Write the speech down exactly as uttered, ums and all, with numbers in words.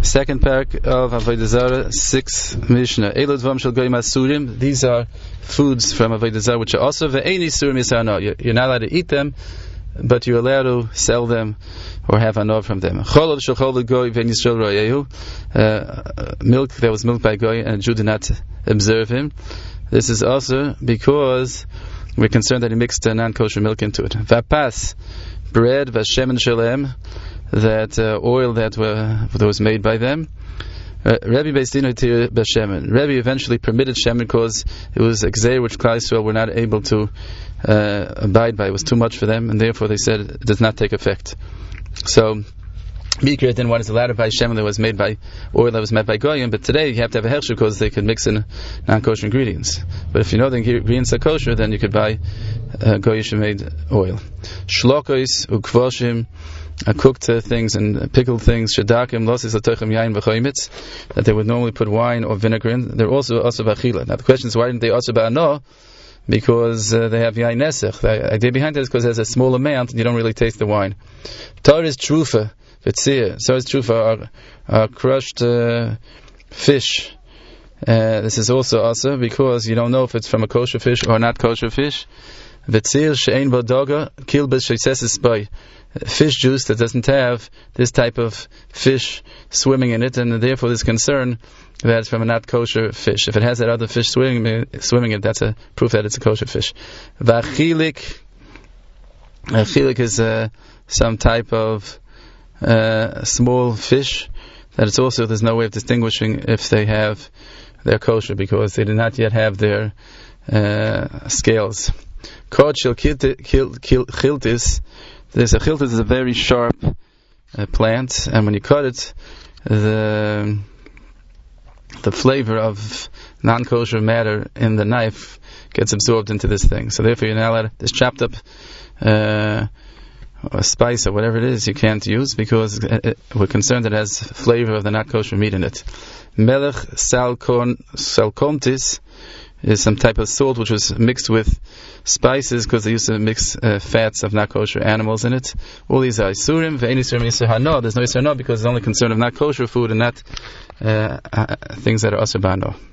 Second parak of Avodah Zarah, sixth Mishnah. Elod Vam Shel Goyim Asurim. These are foods from Avodah Zarah which are also ve'ein isurim yisarno. You're not allowed to eat them, but you're allowed to sell them or have anor from them. Cholod shel cholod goy ve'ein yisrael ro'yehu. Milk that was milked by goy and a Jew did not observe him. This is also because we're concerned that he mixed uh, non-kosher milk into it. Vapas, bread, vashemen shalem, that uh, oil that, were, that was made by them. Uh, Rebbe Beis Din b'shemen. Rebbe eventually permitted shemen because it was a gzeir which Klal Yisrael were not able to uh, abide by. It was too much for them, and therefore they said it does not take effect. So, Mikra then one is allowed to buy shemen that was made by oil that was made by goyim, but today you have to have a hechsher because they could mix in non-kosher ingredients. But if you know the ingredients are kosher, then you could buy uh, goyish made oil. Shlokos ukvoshim. Uh, cooked uh, things and uh, pickled things, shadakim, losis atoichem yain v'choimitz, that they would normally put wine or vinegar in. They're also also b'achila. Now the question is, why didn't they also b'ano? Because uh, they have yain nesech. The idea behind that is because there's a small amount and you don't really taste the wine. Tar is trufa, v'tzir. So is trufa, are, are crushed uh, fish. Uh, this is also also because you don't know if it's from a kosher fish or not kosher fish. V'tzir she'ein bodoga kil b'sheisesis by. Fish juice that doesn't have this type of fish swimming in it, and therefore there's concern that it's from a not kosher fish. If it has that other fish swimming, swimming in it, that's a proof that it's a kosher fish. Vachilik, chilik is uh, some type of uh, small fish that it's also, there's no way of distinguishing if they have their kosher because they do not yet have their uh, scales. Kod shel chiltis. There's a chiltis is a very sharp uh, plant, and when you cut it, the the flavor of non-kosher matter in the knife gets absorbed into this thing. So therefore, you're not allowed this chopped up uh, or spice or whatever it is you can't use because it, it, we're concerned that it has flavor of the not kosher meat in it. Melech salkon salkomtis is some type of salt which was mixed with spices because they used to mix uh, fats of not kosher animals in it. All these are isurim. Ve'ein isurim yisur hano. There's no yisur hano because it's only concern of not kosher food and not uh, uh, things that are asur b'hano.